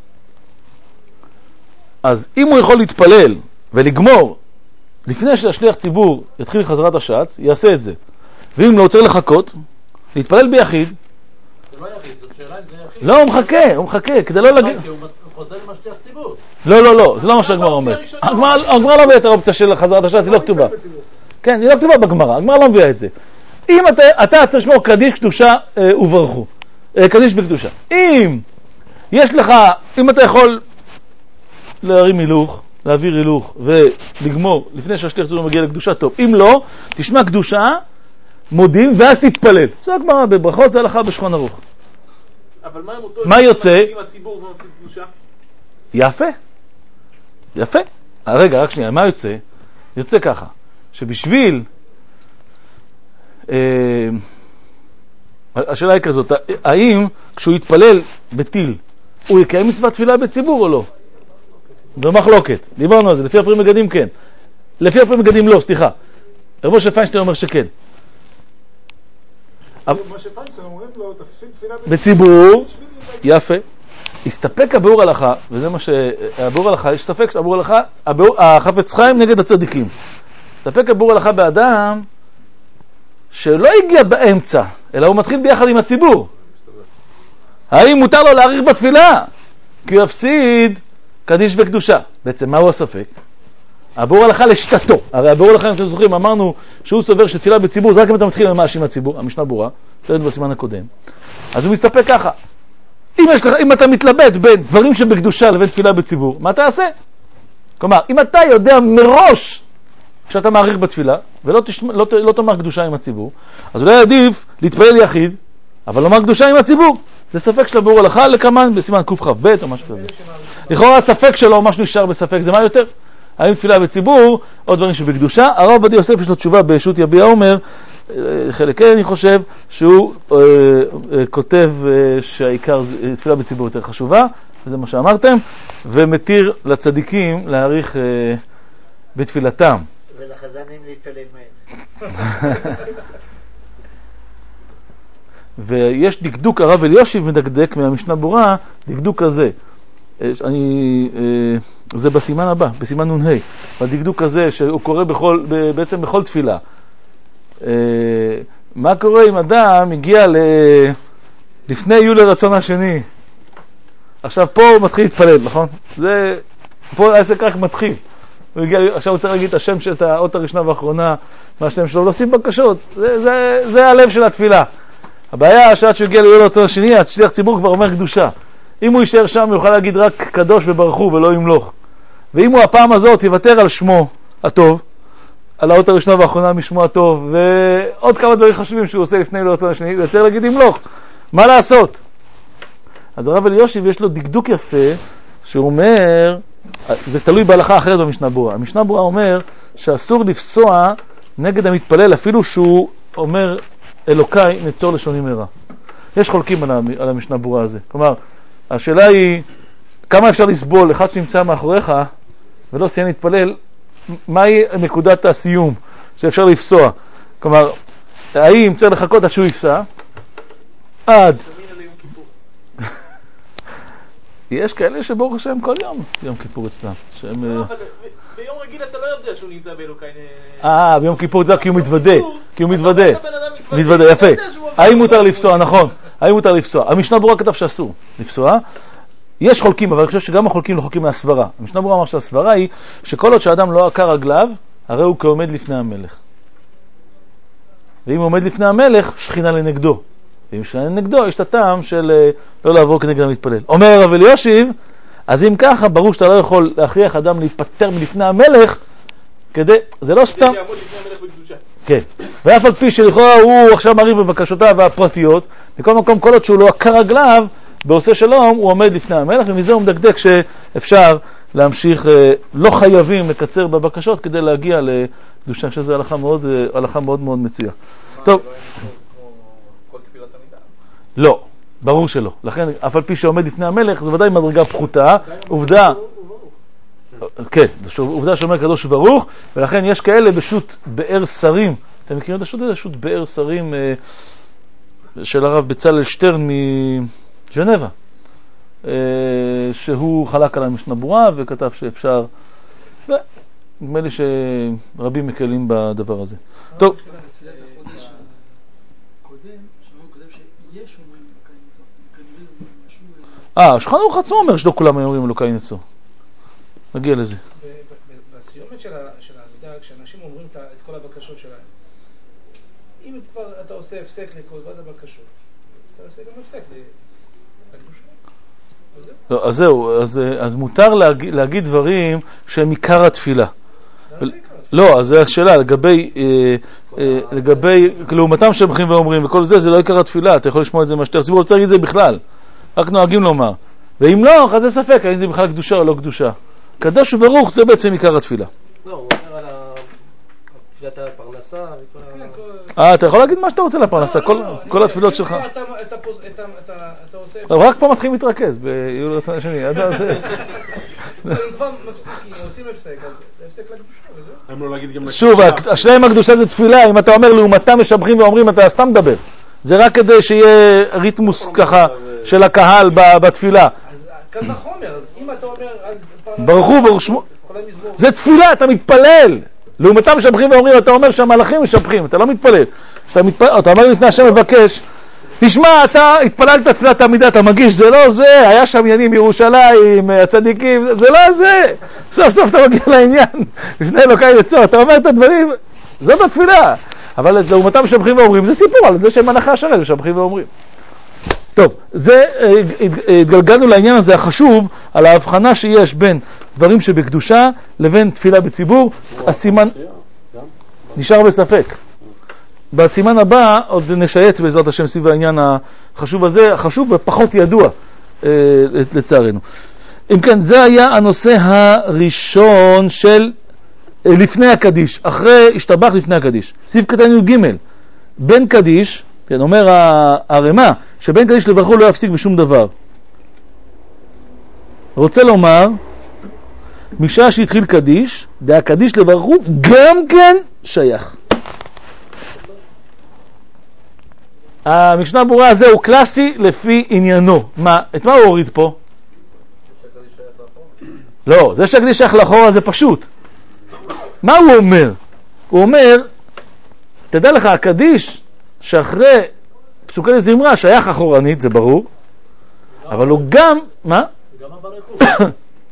אז אם הוא יכול להתפלל ולגמור לפני שהשליח ציבור יתחיל חזרת השץ, יעשה את זה. ואם לא, צריך לחכות, להתפלל ביחיד. זה לא יחיד, זאת שאלה אם זה יחיד. לא, הוא מחכה, הוא מחכה, כדי לא להגיד... הוא חוזר עם השליח ציבור. לא, לא, לא, זה לא מה שהגמרא אומר. הגמרא לא מביאה את האופציה של חזרת השץ, היא לא כתובה. כן, היא לא כתובה בגמרא, הגמרא לא מביאה את זה. אם אתה צריך לשמור קדיש קדושה וברכו, קדיש בקדושה. אם יש לך, אם אתה יכול להרים הילוך, להעביר הילוך ולגמור לפני שהשליח ציבור מגיע לקדושה, טוב. אם לא, תשמע קדושה, מודים, ואז תתפלל. זה הגמרא בברכות, זה הלכה בשולחן ערוך. אבל מה עם אותו... מה יוצא? עם הציבור ומפסיד קדושה? יפה. יפה. רגע, רק שנייה, מה יוצא? יוצא ככה, שבשביל... אה, השאלה היא כזאת, האם כשהוא יתפלל בטיל, הוא יקיים מצוות תפילה בציבור או לא? במחלוקת. דיברנו על זה, לפי הפרי מגדים כן. לפי הפרי מגדים לא, סליחה. רבו שפיינשטיין אומר שכן. משה פיינשטיין אומרים לו, תפסיד תפילה בציבור, יפה. הסתפק הביאור הלכה, וזה מה שהביאור הלכה, יש ספק שהביאור הלכה, החפץ חיים נגד הצדיקים. הסתפק הביאור הלכה באדם שלא הגיע באמצע, אלא הוא מתחיל ביחד עם הציבור. האם מותר לו להאריך בתפילה? כי הוא יפסיד קדיש וקדושה. בעצם מהו הספק? הביאור הלכה לשיטתו. הרי הביאור הלכה, אם אתם זוכרים, אמרנו שהוא סובר שתפילה בציבור, זה רק אם אתה מתחיל ממש עם הציבור, המשנה ברורה, זה היה בסימן הקודם. אז הוא מסתפק ככה. אם, יש לך, אם אתה מתלבט בין דברים שבקדושה לבין תפילה בציבור, מה אתה עושה? כלומר, אם אתה יודע מראש שאתה מעריך בתפילה, ולא תשמע, לא, לא תאמר קדושה עם הציבור, אז אולי עדיף להתפלל יחיד, אבל לומר קדושה עם הציבור. זה ספק של הביאור הלכה לכמן בסימן קכ"ב או משהו כזה. לכאורה הספק שלו, משהו נשאר בספק, זה מה יותר? האם תפילה בציבור, או דברים שבקדושה. הרב עובדיה יוסף יש לו תשובה בשו"ת יביע אומר, חלק כן אני חושב, שהוא אה, אה, כותב אה, שהעיקר תפילה בציבור יותר חשובה, וזה מה שאמרתם, ומתיר לצדיקים להאריך, אה, בתפילתם. ולחזנים להתפלל מהר. ויש דקדוק, הרב אליושיב מדקדק מהמשנה ברורה, דקדוק כזה. אני, זה בסימן הבא, בסימן נ"ה. בדקדוק הזה שהוא קורא בכל, בעצם בכל תפילה. מה קורה אם אדם הגיע ל... לפני יהיו לרצון השני? עכשיו פה הוא מתחיל להתפלל, נכון? זה, פה העסק רק מתחיל. הוא הגיע, עכשיו הוא צריך להגיד את השם של האות הראשונה והאחרונה מהשם שלו, להוסיף בקשות. זה, זה, זה הלב של התפילה. הבעיה שעד שהוא הגיע ליהיו לרצון השני, השליח ציבור כבר אומר קדושה. אם הוא יישאר שם הוא יוכל להגיד רק קדוש וברכו ולא ימלוך. ואם הוא הפעם הזאת יוותר על שמו הטוב, על האות הראשונה והאחרונה משמו הטוב, ועוד כמה דברים חשובים שהוא עושה לפני לרצון השני, הוא יצטרך להגיד ימלוך. מה לעשות? אז הרב אליושיב יש לו דקדוק יפה, שהוא אומר, זה תלוי בהלכה אחרת במשנה ברורה. המשנה ברורה אומר שאסור לפסוע נגד המתפלל, אפילו שהוא אומר אלוקיי נצור לשוני מרע. יש חולקים על המשנה ברורה הזה. כלומר, השאלה היא, כמה אפשר לסבול אחד שנמצא מאחוריך ולא סיים להתפלל, מהי נקודת הסיום שאפשר לפסוע? כלומר, האם צריך לחכות עד שהוא יפסע? עד. יש כאלה שברוך השם כל יום יום כיפור אצלם. לא, אבל ביום רגיל אתה לא יודע שהוא נמצא באלוקיי. אה, ביום כיפור זה כי הוא מתוודה. כי הוא מתוודה. מתוודה, יפה. האם מותר לפסוע? נכון. האם מותר לפסוע? המשנה ברורה כתב שאסור לפסוע. יש חולקים, אבל אני חושב שגם החולקים לא חולקים מהסברה. המשנה ברורה אמר שהסברה היא שכל עוד שאדם לא עקר רגליו, הרי הוא כעומד לפני המלך. ואם הוא עומד לפני המלך, שכינה לנגדו. ואם שכינה לנגדו, יש את הטעם של לא לעבור כנגד המתפלל. אומר הרב אליושיב, אז אם ככה, ברור שאתה לא יכול להכריח אדם להיפטר מלפני המלך, כדי, זה לא סתם. כן. ואף על פי שלכאורה הוא עכשיו מריב בבקשותיו הפרטיות, בכל מקום, כל עוד שהוא לא עקר רגליו, בעושה שלום, הוא עומד לפני המלך, ומזה הוא מדקדק שאפשר להמשיך, לא חייבים לקצר בבקשות כדי להגיע לקדושה, שזה הלכה מאוד, הלכה מאוד מאוד מצויה. טוב. לא, ברור שלא. לכן, אף על פי שעומד לפני המלך, זה ודאי מדרגה פחותה. עובדה, כן, עובדה שאומר קדוש וברוך, ולכן יש כאלה בשו"ת באר שרים. אתם מכירים את השו"ת הזה? שו"ת באר שרים של הרב בצלאל שטרן מג'נבה, שהוא חלק על המשנה ברורה וכתב שאפשר, ונדמה לי שרבים מקלים בדבר הזה. טוב. אה, שולחן ערוך עצמו אומר שלא כולם אומרים אלוקיי נצור. נגיע לזה. בסיומת של העמידה, כשאנשים אומרים את כל הבקשות שלהם, אם כבר אתה עושה הפסק לכל ועד הבקשות, אתה עושה גם הפסק לקדושה. לא, אז זהו, אז מותר להגיד דברים שהם עיקר התפילה. לא, אז זו השאלה, לגבי, לגבי, לעומתם שבחים ואומרים, וכל זה, זה לא עיקר התפילה, אתה יכול לשמוע את זה מהשטר ציבור, רוצה להגיד את זה בכלל. רק נוהגים לומר. ואם לא, אז זה ספק, האם זה בכלל קדושה או לא קדושה. קדוש וברוך זה בעצם עיקר התפילה. לא, הוא אומר על תפילת הפרנסה וכל ה... אה, אתה יכול להגיד מה שאתה רוצה לפרנסה, כל התפילות שלך. אתה עושה... רק פה מתחילים להתרכז, ביהיו לרצון השני. אם כבר מפסיקים, עושים הפסק, אז זה הפסק לקדושה, שוב, השאלה עם הקדושה זה תפילה, אם אתה אומר לעומתם משבחים ואומרים, אתה סתם מדבר. זה רק כדי שיהיה ריתמוס ככה של הקהל בתפילה. כאן החומר, אז אם אתה אומר... ברכו ורשמו... זה תפילה, אתה מתפלל. לעומתם משבחים ואומרים, אתה אומר שהמלאכים משבחים, אתה לא מתפלל. אתה אומר לפני השם מבקש, תשמע, אתה התפללת תפילת עמידה, אתה מגיש, זה לא זה, היה שם עניינים ירושלים, הצדיקים, זה לא זה. סוף סוף אתה מגיע לעניין, לפני אלוקיי נצור, אתה אומר את הדברים, זאת התפילה. אבל לעומתם משבחים ואומרים, זה סיפור על זה שהם מלאכי השרת משבחים ואומרים. טוב, זה, התגלגלנו לעניין הזה החשוב, על ההבחנה שיש בין דברים שבקדושה לבין תפילה בציבור. הסימן נשאר בספק. בסימן הבא עוד נשייט בעזרת השם סביב העניין החשוב הזה, החשוב ופחות ידוע לצערנו. אם כן, זה היה הנושא הראשון של לפני הקדיש, אחרי השתבח לפני הקדיש. סעיף קטן י"ג, בין קדיש, כן, אומר הרמ"א, שבין קדיש לברכו לא יפסיק בשום דבר. רוצה לומר משעה שהתחיל קדיש, והקדיש לברכו גם כן שייך. המשנה ברורה הזה הוא קלאסי לפי עניינו. מה? את מה הוא הוריד פה? לא, זה שהקדיש שייך לאחורה זה פשוט. מה הוא אומר? הוא אומר, תדע לך, הקדיש שאחרי פסוקי זמרה שייך אחורנית, זה ברור, אבל הוא גם, מה? גם הברכו.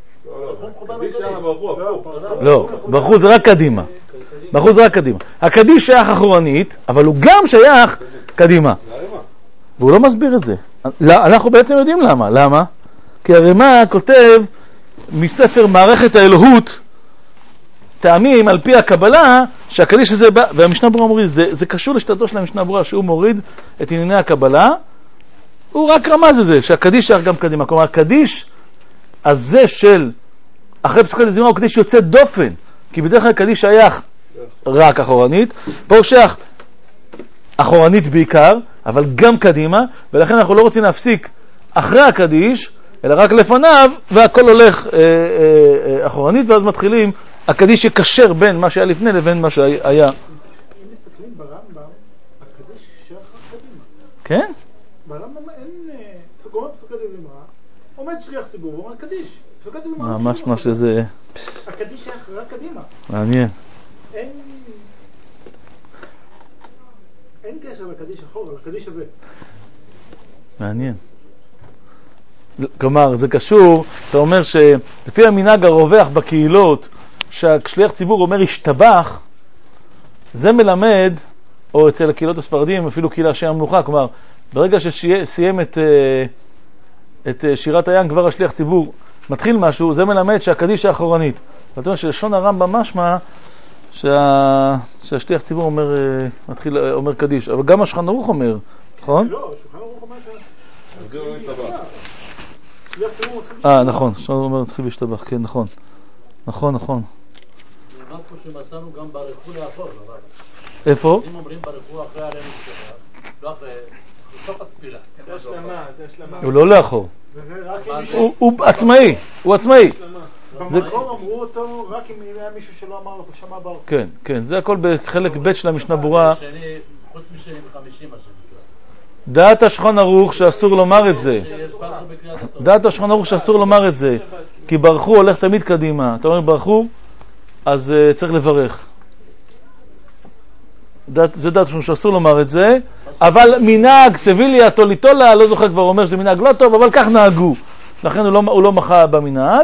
לא, ברכו זה רק קדימה. ברכו זה רק קדימה. הקדיש שייך אחורנית, אבל הוא גם שייך קדימה. והוא לא מסביר את זה. אנחנו בעצם יודעים למה. למה? כי הרמ"א כותב מספר מערכת האלוהות טעמים על פי הקבלה שהקדיש הזה בא, והמשנה ברורה מוריד, זה, זה קשור לשתתו של המשנה ברורה שהוא מוריד את ענייני הקבלה, הוא רק רמז את זה, שהקדיש שייך גם קדימה. כלומר, הקדיש הזה של אחרי פסוקי זמרה הוא קדיש יוצא דופן, כי בדרך כלל קדיש שייך רק אחורנית, פה הוא שייך אחורנית בעיקר, אבל גם קדימה, ולכן אנחנו לא רוצים להפסיק אחרי הקדיש, אלא רק לפניו, והכל הולך אה, אה, אחורנית, ואז מתחילים הקדיש יקשר בין מה שהיה לפני לבין מה שהיה. אם מסתכלים ברמב"ם, הקדיש שייך רק קדימה. כן? ברמב"ם אין סוגרות פסוקי זמרה, עומד שליח ציבור ואומר קדיש. פסוקי זמרה ממש מה שזה... הקדיש שייך רק קדימה. מעניין. אין... אין קשר לקדיש אחורה, לקדיש הזה. מעניין. כלומר, זה קשור, אתה אומר שלפי המנהג הרווח בקהילות, שהשליח ציבור אומר השתבח, זה מלמד, או אצל הקהילות הספרדים, אפילו קהילה שם המלוכה, כלומר, ברגע שסיים את, את שירת הים, כבר השליח ציבור מתחיל משהו, זה מלמד שהקדיש האחורנית. זאת אומרת שלשון הרמב"ם משמע שה... שהשליח ציבור אומר, מתחיל, אומר קדיש, אבל גם השולחן ערוך אומר, נכון? לא, השולחן ערוך אומר ש... אה, נכון, השולחן ערוך אומר תחיל להשתבח, כן, נכון. נכון, נכון. נאמר פה שמצאנו גם ברכו לאחור, אבל... איפה? אם אומרים ברכו אחרי עלינו שתבח, לא אחרי... בסוף התפילה. זה השלמה, זה השלמה. הוא לא לאחור. וזה רק אם מישהו... הוא הוא עצמאי, הוא עצמאי. במקום אמרו אותו רק אם היה מישהו שלא אמר לו שמע בר. כן, כן, זה הכל בחלק ב' של המשנה ברורה. חוץ משני וחמישים מה שנקרא. דעת השולחן ערוך שאסור לומר את זה. דעת השולחן ערוך שאסור לומר את זה. כי ברכו הולך תמיד קדימה. אתה אומר ברכו, אז uh, צריך לברך. דעת, זה דעת שאסור לומר את זה. אבל מנהג, סביליה, טוליטולה, לא זוכר כבר אומר שזה מנהג לא טוב, אבל כך נהגו. לכן הוא לא, הוא לא מחה במנהג.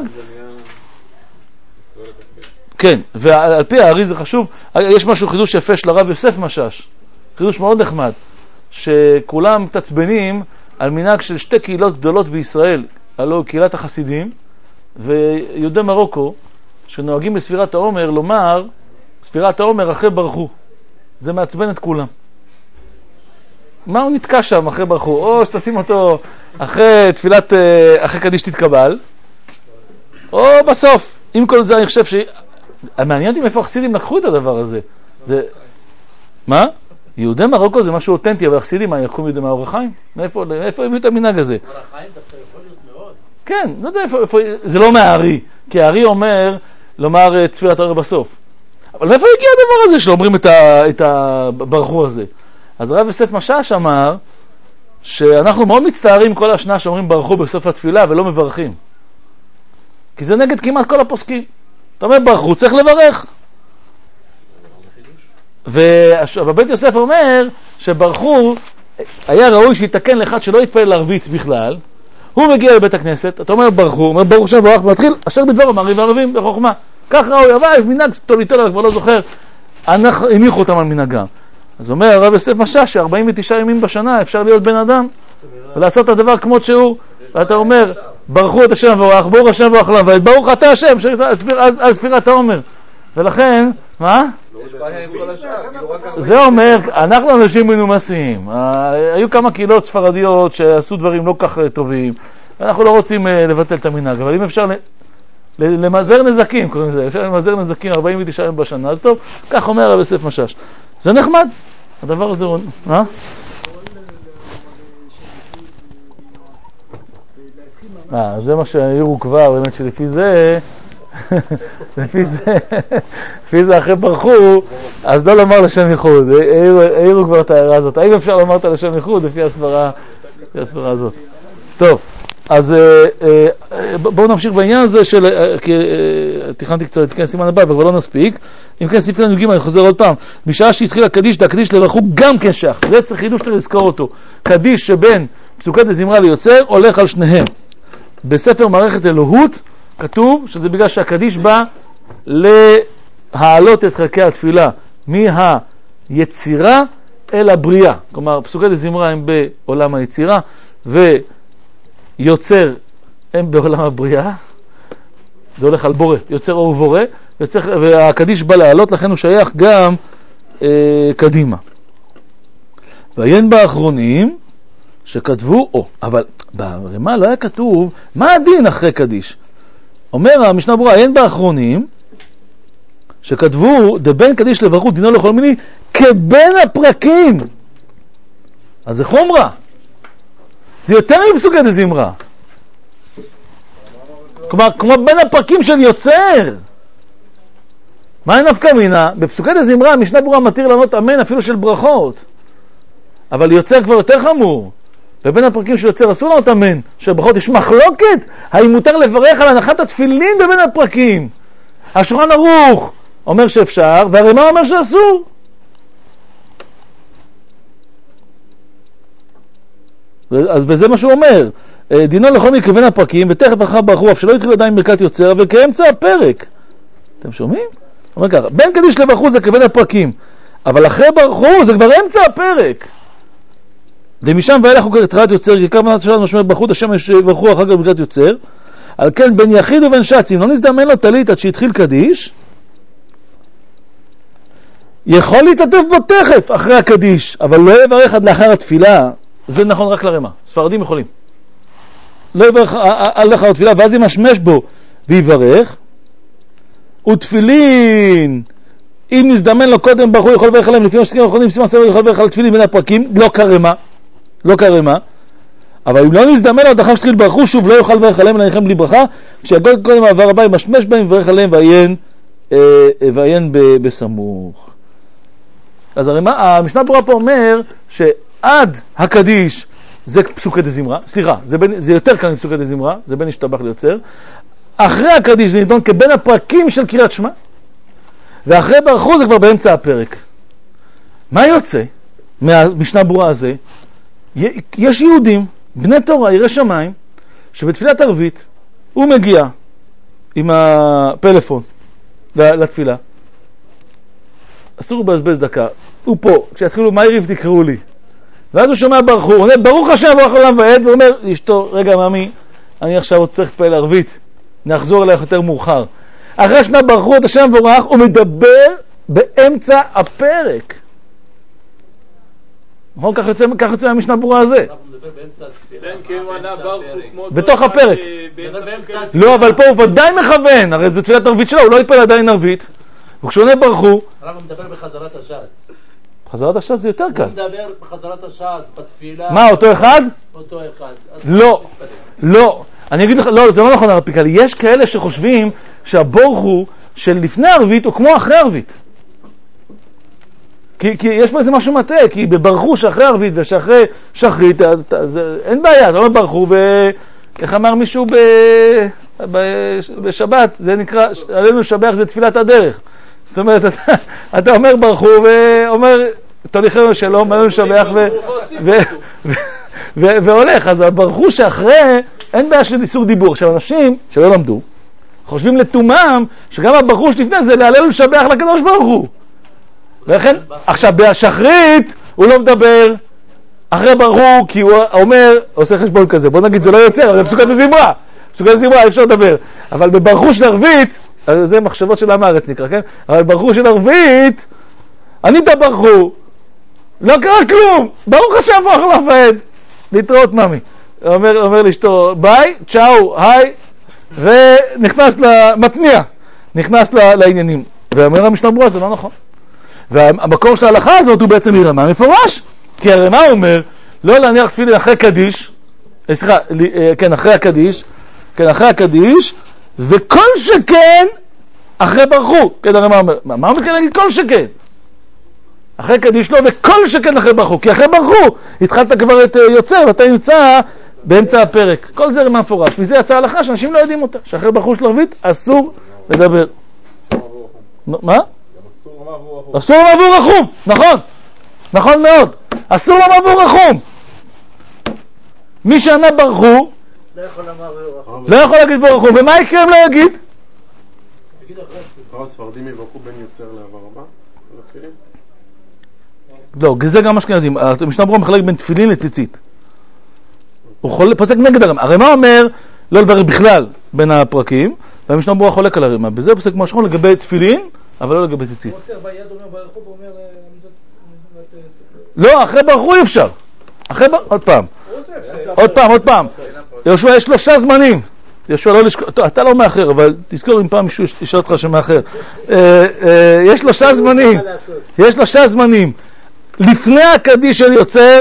כן, ועל פי הארי זה חשוב. יש משהו חידוש יפה של הרב יוסף משש. חידוש מאוד נחמד. שכולם מתעצבנים על מנהג של שתי קהילות גדולות בישראל, הלוא קהילת החסידים ויהודי מרוקו, שנוהגים בספירת העומר לומר ספירת העומר אחרי ברכו. זה מעצבן את כולם. מה הוא נתקע שם אחרי ברכו? או שתשים אותו אחרי תפילת, אחרי קדיש תתקבל, או בסוף. עם כל זה אני חושב ש... מעניין אותי מאיפה החסידים לקחו את הדבר הזה. זה... מה? יהודי מרוקו זה משהו אותנטי, אבל החסידים מה יקחו מיהודי מאור החיים? מאיפה, מאיפה הביאו את המנהג הזה? מאור החיים דווקא יכול להיות מאוד. כן, לא יודע איפה, איפה, זה לא מהארי, כי הארי אומר לומר תפילת הערב בסוף. אבל מאיפה הגיע הדבר הזה שלא אומרים את, ה, את הברכו הזה? אז הרב יוסף משש אמר שאנחנו מאוד מצטערים כל השנה שאומרים ברכו בסוף התפילה ולא מברכים. כי זה נגד כמעט כל הפוסקים. אתה אומר ברכו, צריך לברך. ובית יוסף אומר שברכו היה ראוי שיתקן לאחד שלא יתפעל לערבית בכלל. הוא מגיע לבית הכנסת, אתה אומר ברכו, אומר ברוך שם ברוך, ומתחיל אשר בדבר אמרים וערבים בחוכמה. כך ראוי, אבל מנהג טוליטולה, אני כבר לא זוכר, הניחו אותם על מנהגם. אז אומר הרב יוסף משש ש-ארבעים ותשעה ימים בשנה אפשר להיות בן אדם ולעשות את הדבר כמות שהוא. ואתה אומר ברכו את השם וברך, ברוך השם וברך להם, וברוך אתה השם על ספירת העומר. ולכן, מה? זה אומר, אנחנו אנשים מנומסים. היו כמה קהילות ספרדיות שעשו דברים לא כך טובים, ואנחנו לא רוצים לבטל את המנהג, אבל אם אפשר למזער נזקים, קוראים לזה, אפשר למזער נזקים ארבעים ותשעה ימים בשנה, אז טוב, כך אומר הרב יוסף משש. זה נחמד, הדבר הזה, מה? אה, זה מה שהעירו כבר, באמת שלפי זה לפי זה, לפי זה אחרי ברחו, אז לא לומר לשם ייחוד. העירו כבר את ההערה הזאת. האם אפשר לומר את לשם ייחוד לפי הסברה, לפי הסברה הזאת? טוב, אז בואו נמשיך בעניין הזה של, כי תכננתי קצת את כן סימן הבא, אבל לא נספיק. אם כן, סעיף כאן י"ג, אני חוזר עוד פעם. בשעה שהתחיל הקדיש, הקדיש לברכו גם כן שח. זה צריך חידוש שצריך לזכור אותו. קדיש שבין פסוקי דזמרה ליוצר, הולך על שניהם. בספר מערכת אלוהות, כתוב שזה בגלל שהקדיש בא להעלות את חלקי התפילה מהיצירה אל הבריאה. כלומר, פסוקי דזמרה הם בעולם היצירה, ויוצר הם בעולם הבריאה. זה הולך על בורא, יוצר או בורא, וצריך, והקדיש בא לעלות, לכן הוא שייך גם אה, קדימה. ועיין באחרונים שכתבו, או, אבל ברמה לא היה כתוב, מה הדין אחרי קדיש? אומר המשנה ברורה, עיין באחרונים שכתבו, דבן קדיש לברכות דינו לכל מיני, כבין הפרקים. אז זה חומרה. זה יותר מפסוקי דזמרה. כלומר, כמו בין הפרקים של יוצר. מה נפקא מינה? בפסוקי דזמרה המשנה ברורה מתיר לענות אמן אפילו של ברכות. אבל יוצר כבר יותר חמור. ובין הפרקים של יוצר אסור לענות אמן של ברכות. יש מחלוקת האם מותר לברך על הנחת התפילין בבין הפרקים. השולחן ערוך אומר שאפשר, והרמ"א אומר שאסור. אז בזה מה שהוא אומר. דינו לכל מיני כבין הפרקים, ותכף אחר ברכו, אף שלא התחיל עדיין ברכת יוצר, וכאמצע הפרק. אתם שומעים? אומר ככה, בין קדיש לברכו זה כבין הפרקים, אבל אחרי ברכו זה כבר אמצע הפרק. ומשם ואלה חוקר את רעת יוצר, כי כמה שלנו משמע ברכות השם ברכו אחר כך ברכת יוצר, על כן בין יחיד ובין שץ, אם לא נזדמן לו תלית עד שהתחיל קדיש, יכול להתעטף בו תכף אחרי הקדיש, אבל לא יברך עד לאחר התפילה. זה נכון רק לרמ"א, ספרדים יכולים. לא יברך על לאחר התפילה, ואז ימשמש בו ויברך. ותפילין, אם נזדמן לו קודם ברכו, יכול לברך עליהם, לפי משקים האחרונים, סימן סבב יכול לברך על תפילין בין הפרקים, לא כרמ"א, לא כרמ"א. אבל אם לא נזדמן לו, עד אחר שתחיל ברכו, שוב לא יוכל לברך עליהם, אלא בלי ברכה, כשיגול קודם העבר הבא, ימשמש בהם, יברך עליהם, ועיין, ועיין בסמוך. אז הרמ"א, המשנה ברורה פה אומר, שעד הקדיש, זה פסוקי דזמרה, סליחה, זה, בין, זה יותר כאן פסוקי דזמרה, זה בין השתבח ליוצר. אחרי הקדיש זה נידון כבין הפרקים של קריאת שמע, ואחרי ברכו זה כבר באמצע הפרק. מה יוצא מהמשנה ברורה הזה? יש יהודים, בני תורה, יראי שמיים, שבתפילת ערבית הוא מגיע עם הפלאפון לתפילה, אסור לבזבז דקה, הוא פה, כשיתחילו מה יריב תקראו לי, ואז הוא שומע ברכו, הוא אומר ברוך השם ברוך עולם ועד, והוא אומר אשתו, רגע מאמי, אני עכשיו עוד צריך להתפלל ערבית, נחזור אליך יותר מאוחר. אחרי שנה ברכו את השם וברך, הוא מדבר באמצע הפרק. נכון? כך יוצא, כך יוצא מהמשנה ברורה הזה. בתוך הפרק. לא, אבל פה הוא ודאי מכוון, הרי זה תפילת ערבית שלו, הוא לא יתפלל עדיין ערבית. וכשעונה ברכו... הרב מדבר בחזרת הש"ץ. חזרת הש"ץ זה יותר קל. הוא מדבר בחזרת הש"ץ, בתפילה... מה, אותו אחד? אותו אחד. לא, לא. אני אגיד לך, לא, זה לא נכון הרב פיקלי. יש כאלה שחושבים שהבורכו של לפני ערבית הוא כמו אחרי ערבית. כי, כי יש פה איזה משהו מטעה, כי בברכו שאחרי ערבית ושאחרי שחרית, זה, אין בעיה, אתה לא ברכו, ב, איך אמר מישהו ב, ב, בשבת, זה נקרא, עלינו לשבח זה תפילת הדרך. זאת אומרת, אתה, אתה אומר ברכו ואומר, תוליכנו שלום, עלינו לשבח ו, ו, ו, ו, והולך. אז הברכו שאחרי, אין בעיה של איסור דיבור. עכשיו אנשים שלא למדו, חושבים לתומם שגם הברכו שלפני זה לעלינו לשבח לקדוש ברוך הוא. ולכן, עכשיו בשחרית הוא לא מדבר אחרי ברכו, כי הוא אומר, עושה חשבון כזה, בוא נגיד זה לא יוצר, אבל זה פסוקת דזמרה, פסוקת דזמרה אפשר לדבר, אבל בברכו של ערבית, זה מחשבות של עם הארץ נקרא, כן? אבל בברכו של ערבית, אני בברכו, לא קרה כלום, ברוך השם ברוך עולם ועד, להתראות ממי, אומר, אומר לאשתו ביי, צ'או, היי, ונכנס למתניע, נכנס לעניינים, ואומר המשנה ברורה, זה לא נכון. והמקור של ההלכה הזאת הוא בעצם מרמ"א מפורש, כי הרמ"א אומר לא להניח תפילין אחרי קדיש, סליחה, כן, אחרי הקדיש, כן, אחרי הקדיש, וכל שכן אחרי ברכו. כן, הרי מה אומר? מה אומר כן להגיד כל שכן? אחרי קדיש לא, וכל שכן אחרי ברכו. כי אחרי ברכו התחלת כבר את יוצר, ואתה נמצא באמצע הפרק. כל זה מה מפורש. מזה יצאה הלכה שאנשים לא יודעים אותה. שאחרי ברכו של ערבית אסור לדבר. מה? אסור לעבור רחום. נכון. נכון מאוד. אסור לעבור רחום. מי שענה ברכו לא יכול לומר רחום. לא יכול להגיד בו רחום. ומה יקרה אם לא יגיד? הספרדים יברכו בין יוצר לעבר הבא? לא, זה גם אשכנזים. המשנה ברורה מחלק בין תפילין לציצית. הוא פוסק נגד הרמ"א. הרמ"א אומר לא לברך בכלל בין הפרקים, והמשנה ברורה חולק על הרמ"א. בזה הוא פוסק כמו שכון לגבי תפילין, אבל לא לגבי ציצית. הוא עוצר ביד, אומר ברחוב, הוא אומר... לא, אחרי ברכו אי אפשר. אחרי ברכו, עוד פעם. עוד פעם, עוד פעם. יהושע יש שלושה זמנים. יהושע לא לשכוח, אתה לא מאחר, אבל תזכור אם פעם מישהו ישאל אותך שמאחר. יש שלושה זמנים. יש שלושה זמנים. לפני הקדיש של יוצר,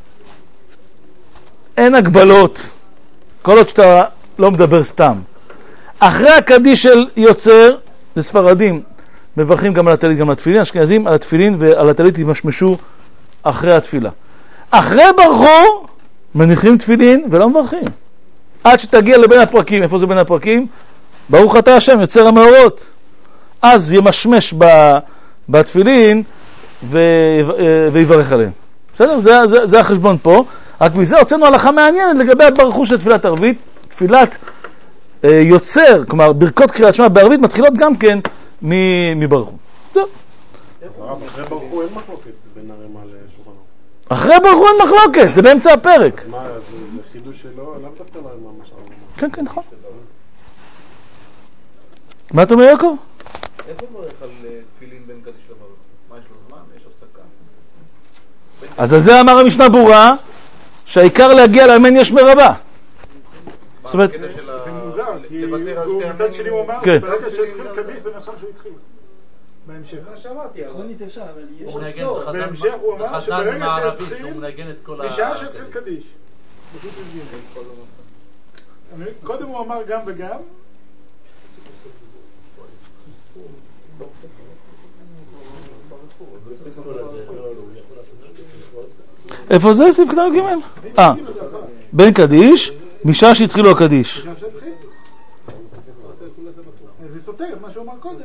אין הגבלות. כל עוד שאתה לא מדבר סתם. אחרי הקדיש של יוצר, לספרדים, מברכים גם על הטלית, גם על התפילין. אשכנזים על התפילין ועל הטלית ימשמשו אחרי התפילה. אחרי ברכו, מניחים תפילין ולא מברכים. עד שתגיע לבין הפרקים. איפה זה בין הפרקים? ברוך אתה השם, יוצר המאורות. אז ימשמש בתפילין ויברך עליהם. בסדר? זה, זה, זה החשבון פה. רק מזה הוצאנו הלכה מעניינת לגבי הברכו של תפילת ערבית. תפילת אה, יוצר, כלומר ברכות קריאת שמע בערבית מתחילות גם כן מברכו. זהו. אחרי ברכו אין מחלוקת בין הרמ"א לשולחן ערוך. אחרי ברכו אין מחלוקת, זה באמצע הפרק. מה, זה חידוש שלו? למה דווקא לא הרמ"א מה שאומר? כן, כן, נכון. מה אתה אומר, יעקב? איך הוא מברך על תפילין בין קדיש לברך? מה יש לו זמן? יש הפסקה? אז על זה אמר המשנה ברורה, שהעיקר להגיע לאמן יש מרבה. זאת אומרת... זה מוזר, כי מצד שני הוא אמר, ברגע שהתחיל קדיש זה נחשב שהוא התחיל. בהמשך. מה שאמרתי, אבל... בהמשך הוא אמר שברגע שהתחיל, בשעה שהתחיל קדיש. קודם הוא אמר גם וגם. איפה זה? סעיף קטן ג' אה, בין קדיש, משעה שהתחילו הקדיש. זה סותר את מה שהוא אמר קודם.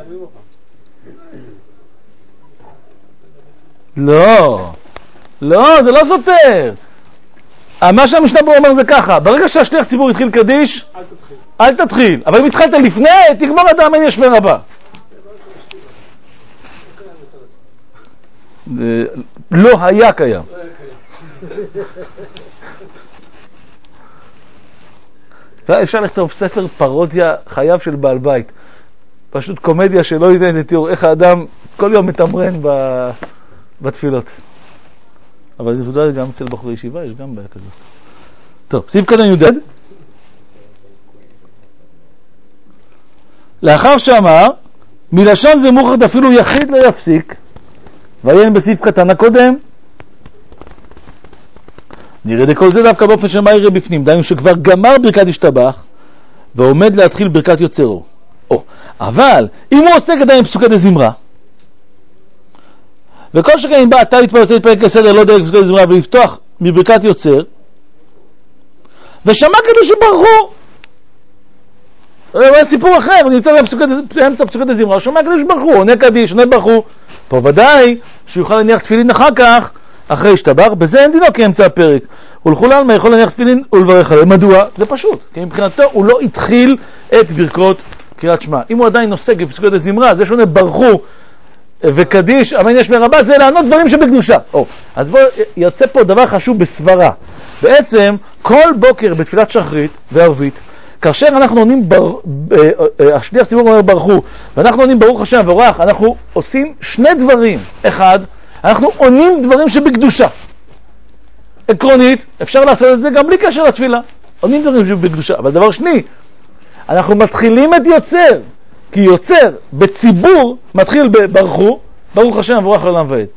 לא, לא, זה לא סותר. מה שהמשנה ברורה אומר זה ככה, ברגע שהשליח ציבור התחיל קדיש, אל תתחיל. אבל אם התחלת לפני, תגמור את האמן יש מרבה. לא היה קיים. אפשר לכתוב ספר פרודיה חייו של בעל בית, פשוט קומדיה שלא ייתן לתיאור איך האדם כל יום מתמרן בתפילות. אבל זה יודע גם אצל בחורי ישיבה יש גם בעיה כזאת. טוב, סעיף קטן י"ד. לאחר שאמר מלשון זה מוכרח אפילו יחיד לא יפסיק, ועיין בסעיף קטן הקודם, נראה דכל זה דווקא באופן שמה יראה בפנים, דיינו שכבר גמר ברכת השתבח ועומד להתחיל ברכת יוצרו. או, אבל אם הוא עוסק עדיין בפסוקי דזמרה, וכל שכן אם בא אתה להתפלל יוצא להתפלל כסדר לא דרך פסוקי דזמרה ולפתוח מברכת יוצר, ושמע קדוש וברכו, זה סיפור אחר, אני נמצא באמצע פסוקי דזמרה, הוא שומע קדוש וברכו, עונה קדיש, עונה ברכו, פה ודאי שיוכל להניח תפילין אחר כך אחרי השתבח, בזה אין דינו כי אמצע הפרק. ולכול עלמא יכול להניח תפילין ולברך עליהם. מדוע? זה פשוט, כי מבחינתו הוא לא התחיל את ברכות קריאת שמע. אם הוא עדיין עוסק בפסוקי דזמרה, זה שונה ברכו וקדיש, אמן יש מרבה, זה לענות דברים שבקדושה. או, אז בוא, יוצא פה דבר חשוב בסברה. בעצם, כל בוקר בתפילת שחרית וערבית, כאשר אנחנו עונים, בר, השליח ציבור אומר ברכו, ואנחנו עונים ברוך השם וברך, אנחנו עושים שני דברים. אחד, אנחנו עונים דברים שבקדושה. עקרונית, אפשר לעשות את זה גם בלי קשר לתפילה. עונים דברים שבקדושה. אבל דבר שני, אנחנו מתחילים את יוצר, כי יוצר בציבור מתחיל בברכו, ברוך השם וברך לעולם ועד.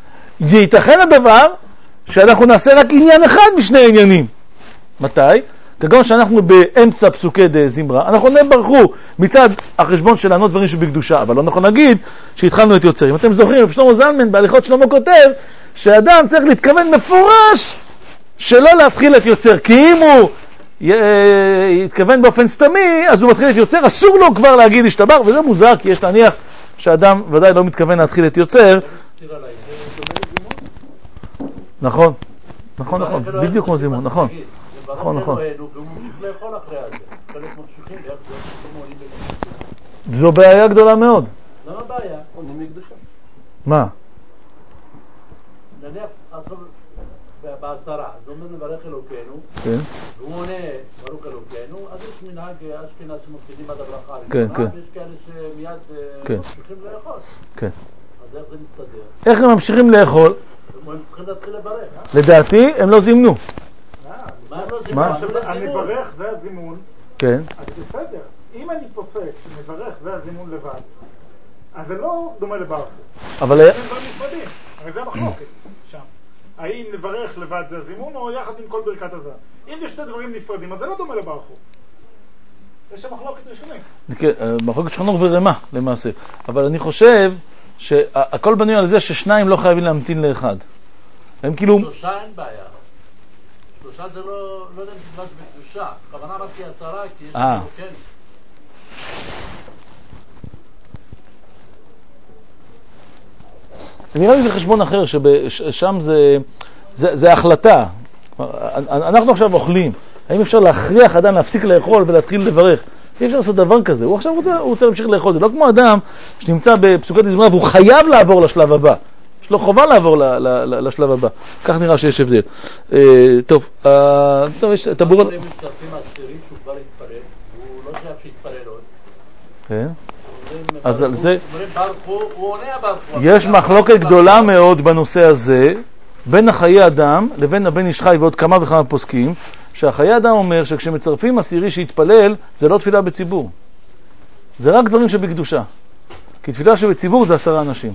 ייתכן הדבר שאנחנו נעשה רק עניין אחד משני עניינים. מתי? כגון שאנחנו באמצע פסוקי דזמרה, אנחנו נברכו מצד החשבון של לענות דברים שבקדושה, אבל לא נכון להגיד שהתחלנו את יוצר. אם אתם זוכרים, שלמה זלמן בהליכות שלמה כותב שאדם צריך להתכוון מפורש שלא להתחיל את יוצר, כי אם הוא יתכוון באופן סתמי, אז הוא מתחיל את יוצר, אסור לו כבר להגיד השתבח, וזה מוזר, כי יש להניח שאדם ודאי לא מתכוון להתחיל את יוצר. נכון, נכון, נכון, בדיוק כמו זימון, נכון, נכון, נכון. זו בעיה גדולה מאוד. למה בעיה? מה? נניח, בעשרה, זאת אומרת נברך אלוקינו, והוא עונה ברוך אלוקינו, אז יש מנהג אשכנז שמפקידים עד הברכה הראשונה, ויש כאלה שמיד ממשיכים לאכול. אז איך זה מסתדר? איך הם ממשיכים לאכול? הם צריכים להתחיל לברך. לדעתי הם לא זימנו. מה הם לא זימנו? הנברך זה הזימון. כן. אז בסדר, אם אני פוסק שנברך זה הזימון לבד, אז זה לא דומה לברכו. אבל... זה דברים נפרדים, הרי זה המחלוקת שם. האם לברך לבד זה הזימון או יחד עם כל ברכת הזמן? אם זה שתי דברים נפרדים, אז זה לא דומה לברכו. יש שם מחלוקת ראשונית. מחלוקת שכנוך ורמה למעשה. אבל אני חושב שהכל בנוי על זה ששניים לא חייבים להמתין לאחד. הם כאילו... שלושה אין בעיה. שלושה זה לא... לא יודע אם תדבש בקדושה. הכוונה אמרתי עשרה, כי יש לנו כן. נראה לי זה חשבון אחר, ששם זה, זה, זה החלטה. אנחנו עכשיו אוכלים. האם אפשר להכריח אדם להפסיק לאכול ולהתחיל לברך? אי אפשר לעשות דבר כזה. הוא עכשיו רוצה, הוא רוצה להמשיך לאכול. זה לא כמו אדם שנמצא בפסוקת דזמרה והוא חייב לעבור לשלב הבא. יש לו חובה לעבור ל, ל, ל, לשלב הבא. כך נראה שיש הבדל. אה, טוב, אה, טוב, יש את הבור... אנחנו מצטרפים עשירים שהוא כבר התפלל, והוא לא חייב שיתפלל עוד. כן. אז על זה... יש מחלוקת גדולה מאוד בנושא הזה, בין החיי אדם לבין הבן איש חי ועוד כמה וכמה פוסקים, שהחיי אדם אומר שכשמצרפים עשירי שיתפלל, זה לא תפילה בציבור. זה רק דברים שבקדושה. כי תפילה שבציבור זה עשרה אנשים.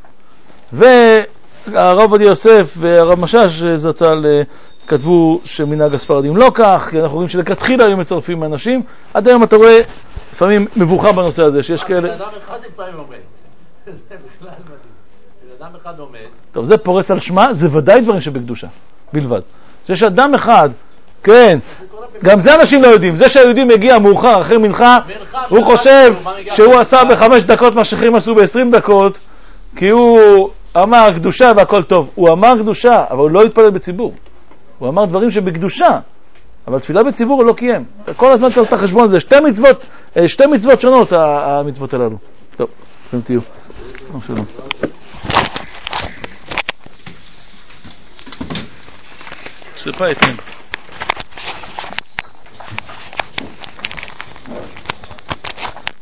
והרב עובדיה יוסף והרב משש זצ"ל כתבו שמנהג הספרדים לא כך, כי אנחנו רואים שלכתחילה היו מצרפים אנשים. עד היום אתה רואה לפעמים מבוכה בנושא הזה, שיש כאלה... בן אדם אחד לפעמים עומד. זה בכלל מדהים. בן אדם אחד עומד. טוב, זה פורס על שמה, זה ודאי דברים שבקדושה, בלבד. זה שאדם אחד, כן, גם זה אנשים לא יודעים. זה שהיהודים מגיע מאוחר אחרי מנחה, הוא חושב שהוא עשה בחמש דקות מה שאחרים עשו בעשרים דקות, כי הוא אמר קדושה והכל טוב. הוא אמר קדושה, אבל הוא לא התפלל בציבור. הוא אמר דברים שבקדושה, אבל תפילה בציבור הוא לא קיים. כל הזמן צריך את החשבון הזה. שתי מצוות, שתי מצוות שונות, המצוות הללו. טוב, אתם תהיו. שלום. סליחה, אתמול.